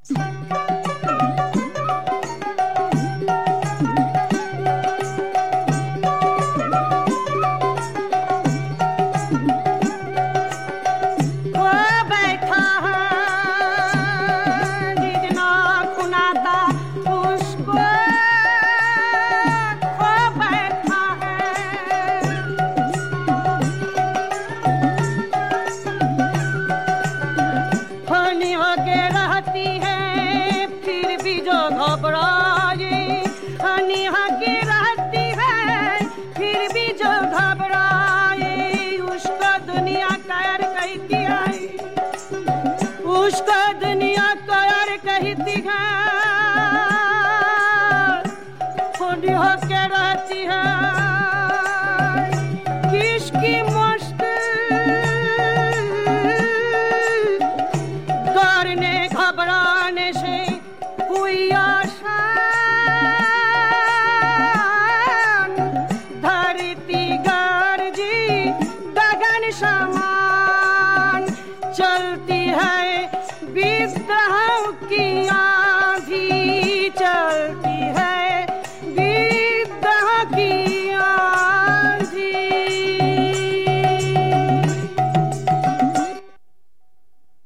उसको दुनिया कायर कहती है, खुद होके रहती है। किसकी मस्त डरने घबराने से हुई आसान, धरती गर्जी गगन समान, चलती है विद्रोह की